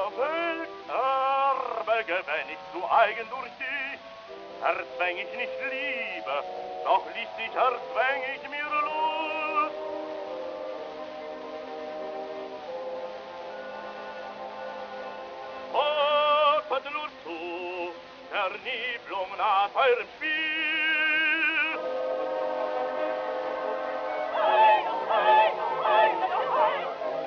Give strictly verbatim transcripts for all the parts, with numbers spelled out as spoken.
der Welt erbe, wenn ich zu eigen durch dich, erzwäng ich nicht Liebe, doch listig erzwäng ich mir Lust. Hört nur zu, der Niblung nach eurem Spiel. Hey, hey, hey, hey,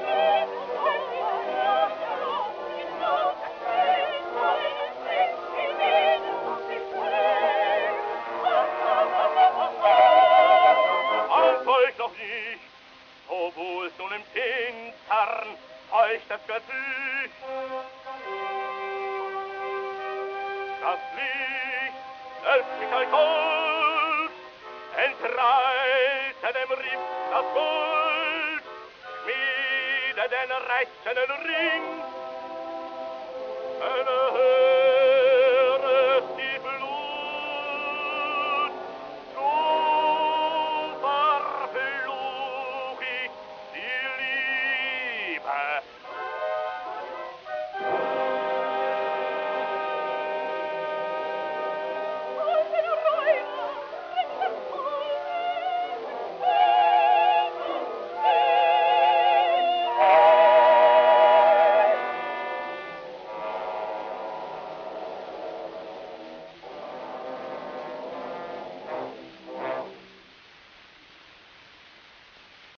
Euch doch nicht, obwohl es nun im Intern euch das Gesicht. Das Licht, selbst mit euch Gold, entreiße dem Riff das Gold, schmiede den rechten Ring, eine Höhe.